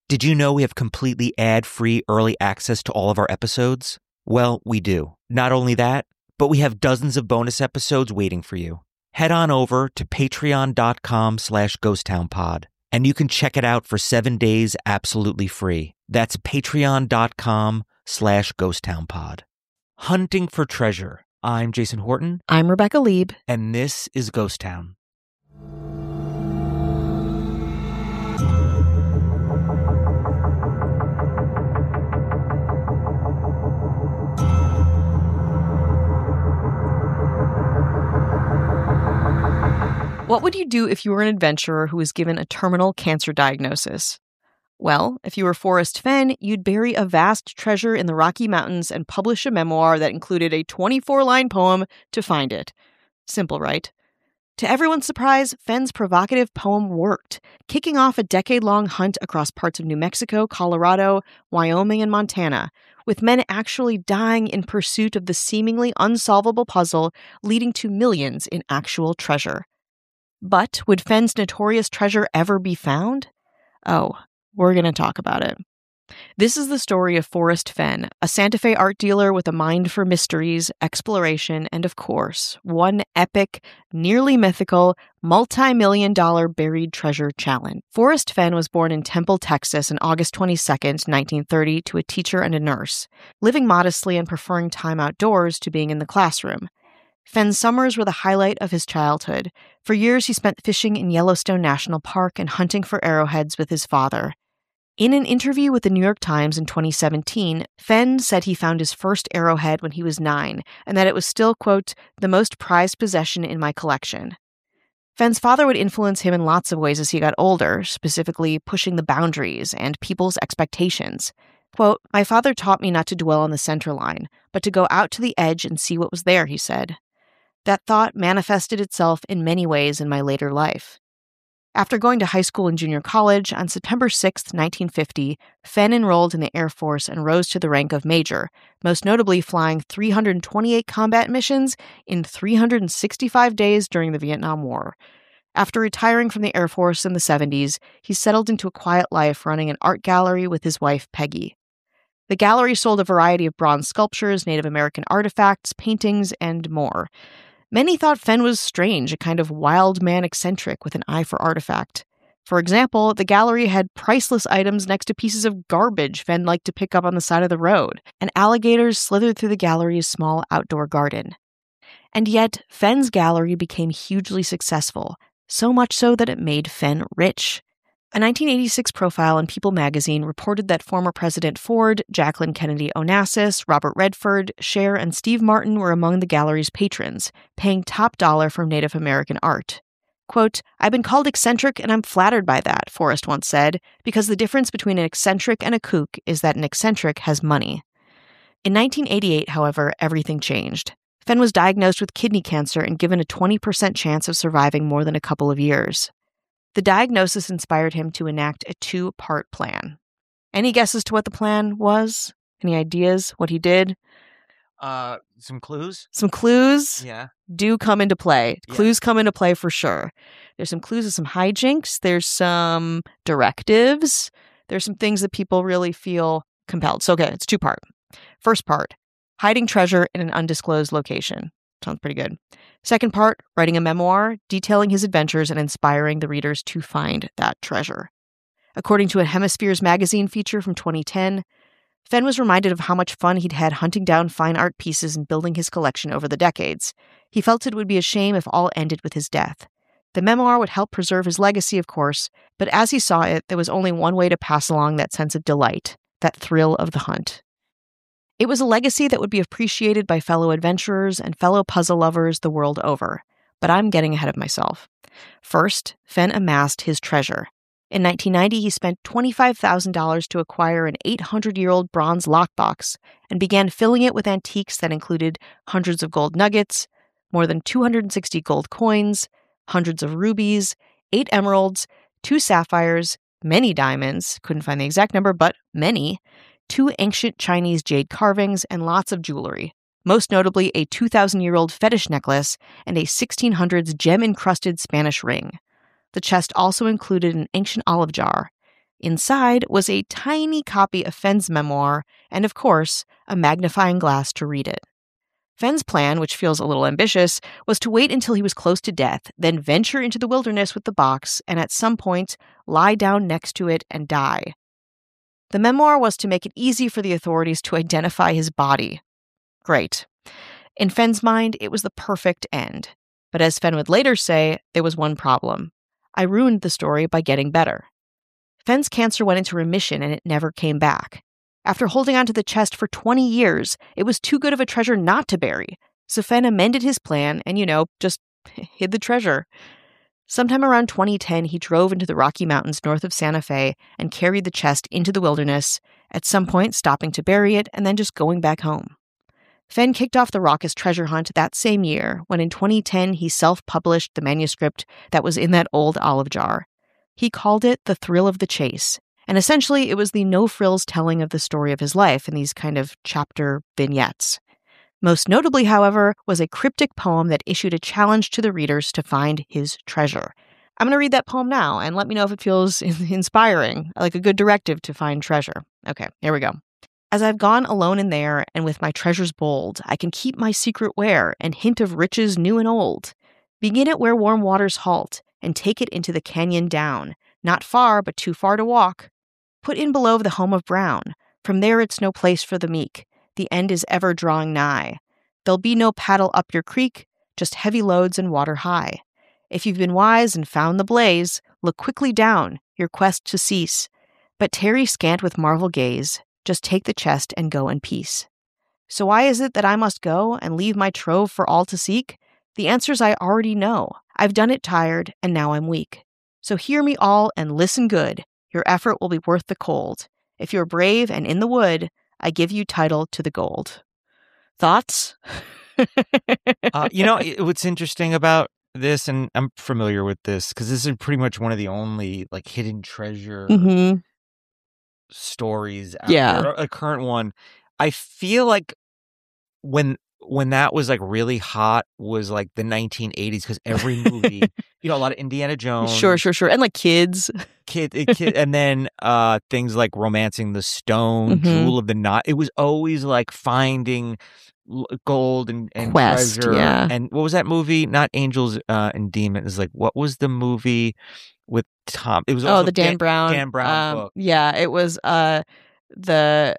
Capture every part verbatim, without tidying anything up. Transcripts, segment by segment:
Did you know we have completely ad-free early access to all of our episodes? Well, we do. Not only that, but we have dozens of bonus episodes waiting for you. Head on over to patreon.com slash ghosttownpod, and you can check it out for seven days absolutely free. That's patreon.com slash ghosttownpod. Hunting for treasure. I'm Jason Horton. I'm Rebecca Lieb. And this is Ghost Town. What would you do if you were an adventurer who was given a terminal cancer diagnosis? Well, if you were Forrest Fenn, you'd bury a vast treasure in the Rocky Mountains and publish a memoir that included a twenty-four line poem to find it. Simple, right? To everyone's surprise, Fenn's provocative poem worked, kicking off a decade-long hunt across parts of New Mexico, Colorado, Wyoming, and Montana, with men actually dying in pursuit of the seemingly unsolvable puzzle, leading to millions in actual treasure. But would Fenn's notorious treasure ever be found? Oh, we're going to talk about it. This is the story of Forrest Fenn, a Santa Fe art dealer with a mind for mysteries, exploration, and of course, one epic, nearly mythical, multi-million dollar buried treasure challenge. Forrest Fenn was born in Temple, Texas on August twenty-second, nineteen thirty, to a teacher and a nurse, living modestly and preferring time outdoors to being in the classroom. Fenn's summers were the highlight of his childhood. For years, he spent fishing in Yellowstone National Park and hunting for arrowheads with his father. In an interview with the New York Times in twenty seventeen, Fenn said he found his first arrowhead when he was nine, and that it was still, quote, the most prized possession in my collection. Fenn's father would influence him in lots of ways as he got older, specifically pushing the boundaries and people's expectations. Quote, my father taught me not to dwell on the center line, but to go out to the edge and see what was there, he said. That thought manifested itself in many ways in my later life. After going to high school and junior college, on September sixth, nineteen fifty, Fenn enrolled in the Air Force and rose to the rank of major, most notably flying three hundred twenty-eight combat missions in three hundred sixty-five days during the Vietnam War. After retiring from the Air Force in the seventies, he settled into a quiet life running an art gallery with his wife, Peggy. The gallery sold a variety of bronze sculptures, Native American artifacts, paintings, and more. Many thought Fenn was strange, a kind of wild man eccentric with an eye for artifact. For example, the gallery had priceless items next to pieces of garbage Fenn liked to pick up on the side of the road, and alligators slithered through the gallery's small outdoor garden. And yet, Fenn's gallery became hugely successful, so much so that it made Fenn rich. A nineteen eighty-six profile in People magazine reported that former President Ford, Jacqueline Kennedy Onassis, Robert Redford, Cher, and Steve Martin were among the gallery's patrons, paying top dollar for Native American art. Quote, I've been called eccentric and I'm flattered by that, Forrest once said, because the difference between an eccentric and a kook is that an eccentric has money. In nineteen eighty-eight, however, everything changed. Fenn was diagnosed with kidney cancer and given a twenty percent chance of surviving more than a couple of years. The diagnosis inspired him to enact a two-part plan. Any guesses to what the plan was? Any ideas what he did? Uh, some clues? Some clues Yeah. do come into play. Yeah. Clues come into play for sure. There's some clues of some hijinks. There's some directives. There's some things that people really feel compelled. So, okay, it's two-part. First part, hiding treasure in an undisclosed location. Sounds pretty good. Second part, writing a memoir, detailing his adventures and inspiring the readers to find that treasure. According to a Hemispheres magazine feature from twenty ten, Fenn was reminded of how much fun he'd had hunting down fine art pieces and building his collection over the decades. He felt it would be a shame if all ended with his death. The memoir would help preserve his legacy, of course, but as he saw it, there was only one way to pass along that sense of delight, that thrill of the hunt. It was a legacy that would be appreciated by fellow adventurers and fellow puzzle lovers the world over. But I'm getting ahead of myself. First, Fenn amassed his treasure. In nineteen ninety, he spent twenty-five thousand dollars to acquire an eight hundred year old bronze lockbox and began filling it with antiques that included hundreds of gold nuggets, more than two hundred sixty gold coins, hundreds of rubies, eight emeralds, two sapphires, many diamonds, couldn't find the exact number, but many, two ancient Chinese jade carvings, and lots of jewelry, most notably a two thousand year old fetish necklace and a sixteen hundreds gem-encrusted Spanish ring. The chest also included an ancient olive jar. Inside was a tiny copy of Fenn's memoir and, of course, a magnifying glass to read it. Fenn's plan, which feels a little ambitious, was to wait until he was close to death, then venture into the wilderness with the box and at some point lie down next to it and die. The memoir was to make it easy for the authorities to identify his body. Great. In Fenn's mind, it was the perfect end. But as Fenn would later say, there was one problem. I ruined the story by getting better. Fenn's cancer went into remission and it never came back. After holding onto the chest for twenty years, it was too good of a treasure not to bury. So Fenn amended his plan and, you know, just hid the treasure. Sometime around twenty ten, he drove into the Rocky Mountains north of Santa Fe and carried the chest into the wilderness, at some point stopping to bury it and then just going back home. Fenn kicked off the raucous treasure hunt that same year when in twenty ten he self-published the manuscript that was in that old olive jar. He called it The Thrill of the Chase. And essentially, it was the no-frills telling of the story of his life in these kind of chapter vignettes. Most notably, however, was a cryptic poem that issued a challenge to the readers to find his treasure. I'm going to read that poem now, and let me know if it feels inspiring, like a good directive to find treasure. Okay, here we go. As I've gone alone in there, and with my treasures bold, I can keep my secret where, and hint of riches new and old. Begin it where warm waters halt, and take it into the canyon down, not far, but too far to walk. Put in below the home of Brown. From there it's no place for the meek. The end is ever drawing nigh. There'll be no paddle up your creek, just heavy loads and water high. If you've been wise and found the blaze, look quickly down, your quest to cease. But tarry scant with marvel gaze, just take the chest and go in peace. So why is it that I must go and leave my trove for all to seek? The answers I already know. I've done it tired, and now I'm weak. So hear me all and listen good. Your effort will be worth the cold. If you're brave and in the wood, I give you title to the gold. Thoughts? uh, you know, what's interesting about this, and I'm familiar with this, because this is pretty much one of the only, like, hidden treasure mm-hmm. stories out yeah. there, a current one. I feel like when when that was like really hot was like the nineteen eighties, because every movie, you know, a lot of Indiana Jones, sure, sure, sure, and like kids, kid, kid and then uh, things like Romancing the Stone, mm-hmm. Jewel of the Nile. It was always like finding gold and, and Quest, treasure. Yeah. And what was that movie? Not Angels uh, and Demons. Like, what was the movie with Tom? It was also oh the Dan, Dan Brown. Dan Brown um, book. Yeah, it was uh the.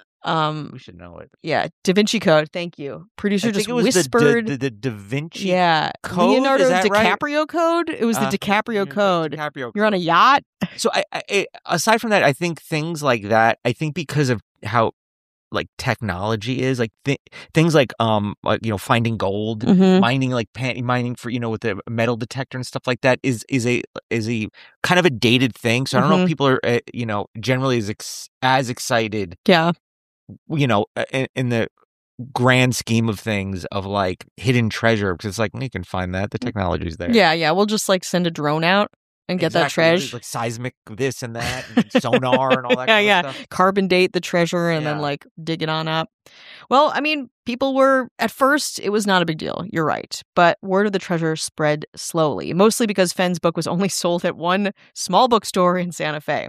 Um, we should know it. Yeah, Da Vinci Code. Thank you. Producer I just think it was whispered the, the, the Da Vinci yeah. Code. Leonardo Is that DiCaprio right? Code. It was the uh, DiCaprio Code. DiCaprio You're on a yacht. So, I, I, aside from that, I think things like that. I think because of how like technology is, like th- things like um, like, you know, finding gold, mm-hmm. mining like pan- mining for you know with the metal detector and stuff like that is is a is a kind of a dated thing. So I don't mm-hmm. know if people are uh, you know generally as ex- as excited. Yeah. You know, in, in the grand scheme of things of like hidden treasure, because it's like you can find that the technology's there. Yeah, yeah. We'll just like send a drone out and get exactly. that treasure, like seismic this and that, and sonar and all that. yeah, kind yeah. of stuff. Carbon date the treasure and yeah. then like dig it on up. Well, I mean, people were at first it was not a big deal. You're right, but word of the treasure spread slowly, mostly because Fenn's book was only sold at one small bookstore in Santa Fe.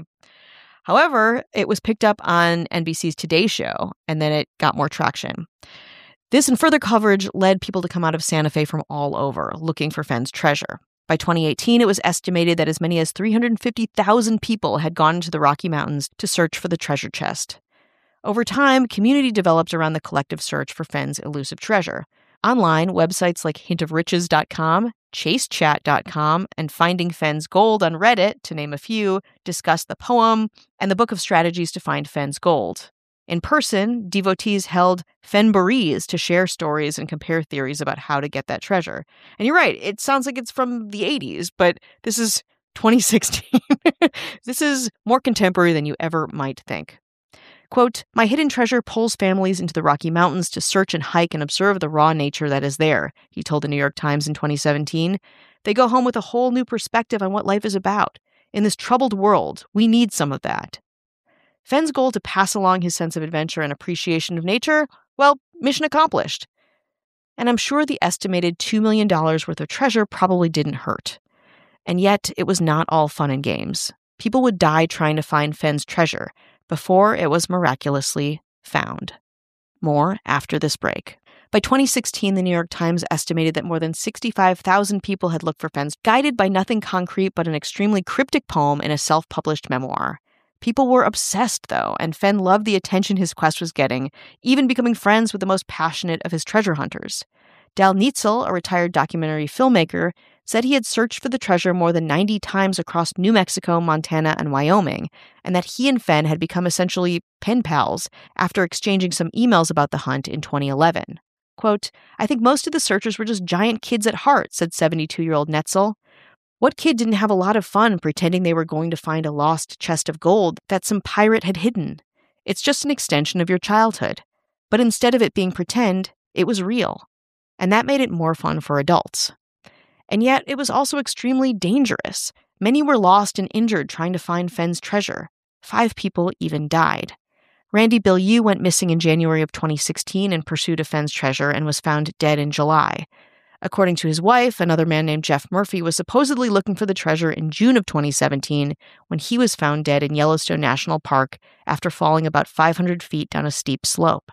However, it was picked up on N B C's Today Show, and then it got more traction. This and further coverage led people to come out of Santa Fe from all over, looking for Fenn's treasure. By twenty eighteen, it was estimated that as many as three hundred fifty thousand people had gone into the Rocky Mountains to search for the treasure chest. Over time, community developed around the collective search for Fenn's elusive treasure. Online, websites like hint of riches dot com, chase chat dot com, and Finding Fenn's Gold on Reddit, to name a few, discuss the poem and the book of strategies to find Fenn's gold. In person, devotees held Fennborees to share stories and compare theories about how to get that treasure. And you're right, it sounds like it's from the eighties, but this is twenty sixteen. This is more contemporary than you ever might think. Quote, my hidden treasure pulls families into the Rocky Mountains to search and hike and observe the raw nature that is there, he told the New York Times in twenty seventeen. They go home with a whole new perspective on what life is about. In this troubled world, we need some of that. Fenn's goal to pass along his sense of adventure and appreciation of nature, well, mission accomplished. And I'm sure the estimated two million dollars worth of treasure probably didn't hurt. And yet, it was not all fun and games. people would die trying to find Fenn's treasure before it was miraculously found. More after this break. By twenty sixteen, the New York Times estimated that more than sixty-five thousand people had looked for Fenn's, guided by nothing concrete but an extremely cryptic poem in a self-published memoir. People were obsessed, though, and Fenn loved the attention his quest was getting, even becoming friends with the most passionate of his treasure hunters. Dal Neitzel, a retired documentary filmmaker, said he had searched for the treasure more than ninety times across New Mexico, Montana, and Wyoming, and that he and Fenn had become essentially pen pals after exchanging some emails about the hunt in twenty eleven. Quote, "I think most of the searchers were just giant kids at heart," said seventy-two-year-old Neitzel. What kid didn't have a lot of fun pretending they were going to find a lost chest of gold that some pirate had hidden? It's just an extension of your childhood. But instead of it being pretend, it was real. And that made it more fun for adults. And yet, it was also extremely dangerous. Many were lost and injured trying to find Fenn's treasure. Five people even died. Randy Bilyeu went missing in January of twenty sixteen in pursuit of Fenn's treasure and was found dead in July. According to his wife, another man named Jeff Murphy was supposedly looking for the treasure in June of twenty seventeen when he was found dead in Yellowstone National Park after falling about five hundred feet down a steep slope.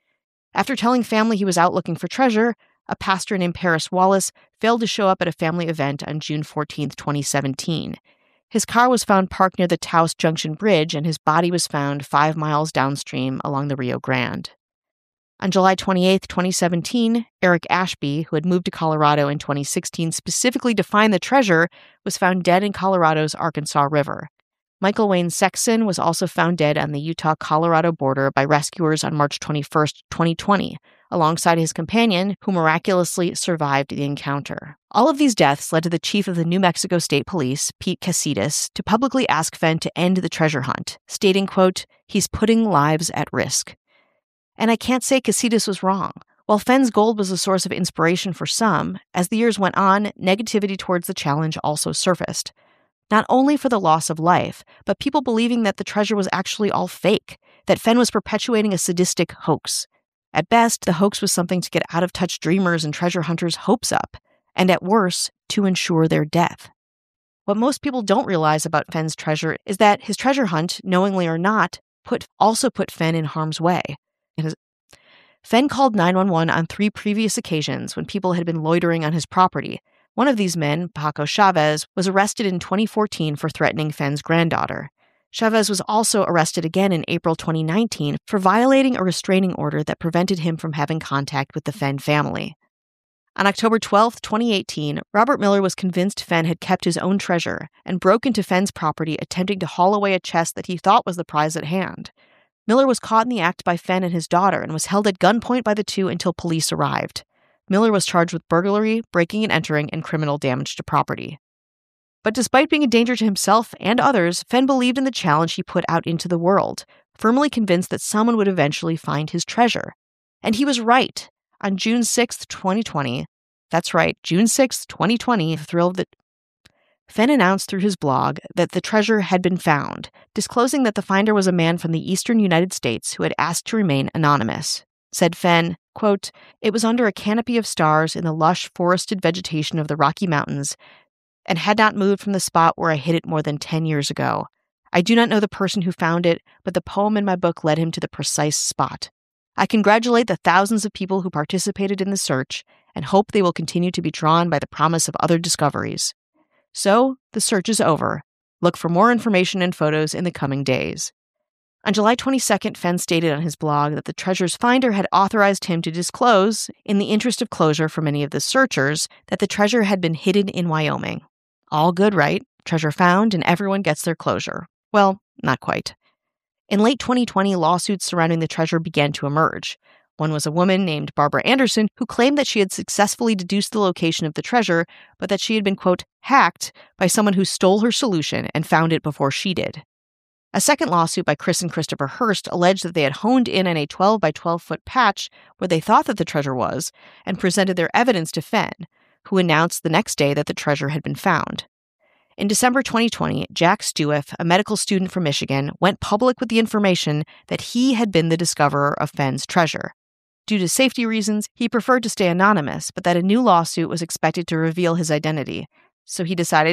After telling family he was out looking for treasure, a pastor named Paris Wallace failed to show up at a family event on June fourteenth, twenty seventeen. His car was found parked near the Taos Junction Bridge, and his body was found five miles downstream along the Rio Grande. On July twenty-eighth, twenty seventeen, Eric Ashby, who had moved to Colorado in twenty sixteen specifically to find the treasure, was found dead in Colorado's Arkansas River. Michael Wayne Sexton was also found dead on the Utah-Colorado border by rescuers on March twenty-first, twenty twenty, alongside his companion, who miraculously survived the encounter. All of these deaths led to the chief of the New Mexico State Police, Pete Casitas, to publicly ask Fenn to end the treasure hunt, stating, quote, "He's putting lives at risk." And I can't say Casitas was wrong. While Fenn's gold was a source of inspiration for some, as the years went on, negativity towards the challenge also surfaced. Not only for the loss of life, but people believing that the treasure was actually all fake, that Fenn was perpetuating a sadistic hoax. At best, the hoax was something to get out-of-touch dreamers and treasure hunters' hopes up, and at worst, to ensure their death. What most people don't realize about Fenn's treasure is that his treasure hunt, knowingly or not, put also put Fenn in harm's way. Fenn called nine one one on three previous occasions when people had been loitering on his property. One of these men, Paco Chavez, was arrested in twenty fourteen for threatening Fenn's granddaughter. Chavez was also arrested again in April twenty nineteen for violating a restraining order that prevented him from having contact with the Fenn family. On October twelfth, twenty eighteen, Robert Miller was convinced Fenn had kept his own treasure and broke into Fenn's property attempting to haul away a chest that he thought was the prize at hand. Miller was caught in the act by Fenn and his daughter and was held at gunpoint by the two until police arrived. Miller was charged with burglary, breaking and entering, and criminal damage to property. But despite being a danger to himself and others, Fenn believed in the challenge he put out into the world, firmly convinced that someone would eventually find his treasure. And he was right. On June sixth, twenty twenty, that's right, June sixth, twenty twenty, the thrill of the... Fenn announced through his blog that the treasure had been found, disclosing that the finder was a man from the eastern United States who had asked to remain anonymous. Said Fenn, quote, "It was under a canopy of stars in the lush forested vegetation of the Rocky Mountains and had not moved from the spot where I hid it more than ten years ago. I do not know the person who found it, but the poem in my book led him to the precise spot. I congratulate the thousands of people who participated in the search and hope they will continue to be drawn by the promise of other discoveries. So, the search is over. Look for more information and photos in the coming days." On July twenty-second, Fenn stated on his blog that the treasure's finder had authorized him to disclose, in the interest of closure for many of the searchers, that the treasure had been hidden in Wyoming. All good, right? Treasure found and everyone gets their closure. Well, not quite. In late twenty twenty, lawsuits surrounding the treasure began to emerge. One was a woman named Barbara Anderson who claimed that she had successfully deduced the location of the treasure, but that she had been, quote, hacked by someone who stole her solution and found it before she did. A second lawsuit by Chris and Christopher Hurst alleged that they had honed in on a twelve by twelve foot patch where they thought that the treasure was and presented their evidence to Fenn, who announced the next day that the treasure had been found. In December twenty twenty, Jack Stueff, a medical student from Michigan, went public with the information that he had been the discoverer of Fenn's treasure. Due to safety reasons, he preferred to stay anonymous, but that a new lawsuit was expected to reveal his identity, so he decided to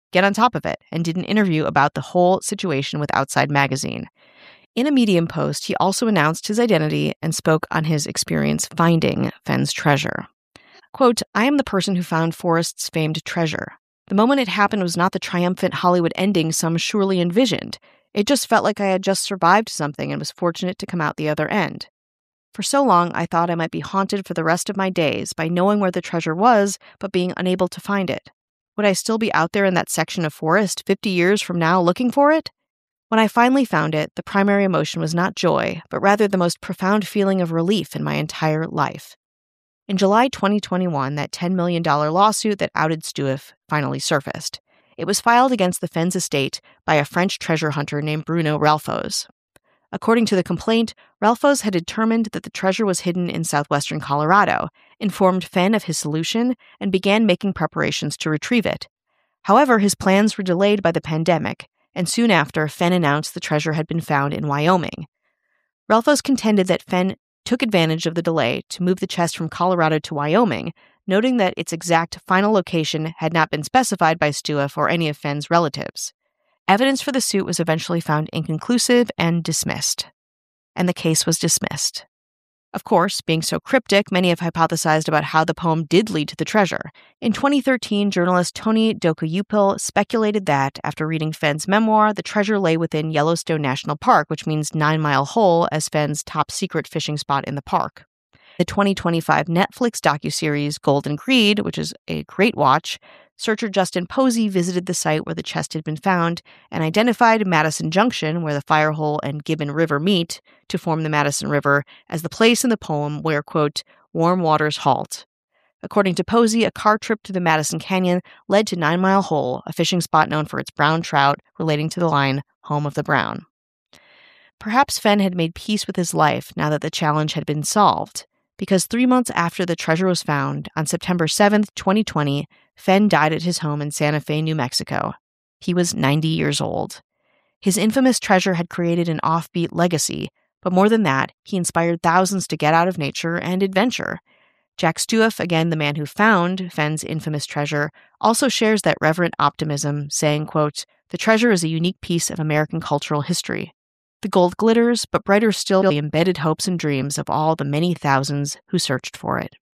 get on top of it and did an interview about the whole situation with Outside Magazine. In a Medium post, he also announced his identity and spoke on his experience finding Fenn's treasure. Quote, "I am the person who found Forrest's famed treasure. The moment it happened was not the triumphant Hollywood ending some surely envisioned. It just felt like I had just survived something and was fortunate to come out the other end. For so long, I thought I might be haunted for the rest of my days by knowing where the treasure was, but being unable to find it. Would I still be out there in that section of forest fifty years from now looking for it? When I finally found it, the primary emotion was not joy, but rather the most profound feeling of relief in my entire life." In July twenty twenty-one, that ten million dollars lawsuit that outed Stouff finally surfaced. It was filed against the Fenn's estate by a French treasure hunter named Bruno Ralphos. According to the complaint, Ralphos had determined that the treasure was hidden in southwestern Colorado, informed Fenn of his solution, and began making preparations to retrieve it. However, his plans were delayed by the pandemic, and soon after, Fenn announced the treasure had been found in Wyoming. Ralphos contended that Fenn took advantage of the delay to move the chest from Colorado to Wyoming, noting that its exact final location had not been specified by Stouff or any of Fenn's relatives. Evidence for the suit was eventually found inconclusive and dismissed. And the case was dismissed. Of course, being so cryptic, many have hypothesized about how the poem did lead to the treasure. In twenty thirteen, journalist Tony Dokuyiupil speculated that, after reading Fenn's memoir, the treasure lay within Yellowstone National Park, which means Nine Mile Hole as Fenn's top-secret fishing spot in the park. The twenty twenty-five Netflix docuseries Golden Greed, which is a great watch, searcher Justin Posey visited the site where the chest had been found and identified Madison Junction, where the Firehole and Gibbon River meet to form the Madison River, as the place in the poem where, quote, "warm waters halt." According to Posey, a car trip to the Madison Canyon led to Nine Mile Hole, a fishing spot known for its brown trout, relating to the line, "home of the brown." Perhaps Fenn had made peace with his life now that the challenge had been solved, because three months after the treasure was found, on September seventh, twenty twenty, Fenn died at his home in Santa Fe, New Mexico. He was ninety years old. His infamous treasure had created an offbeat legacy, but more than that, he inspired thousands to get out of nature and adventure. Jack Stouff, again the man who found Fenn's infamous treasure, also shares that reverent optimism, saying, quote, "The treasure is a unique piece of American cultural history. The gold glitters, but brighter still the embedded hopes and dreams of all the many thousands who searched for it."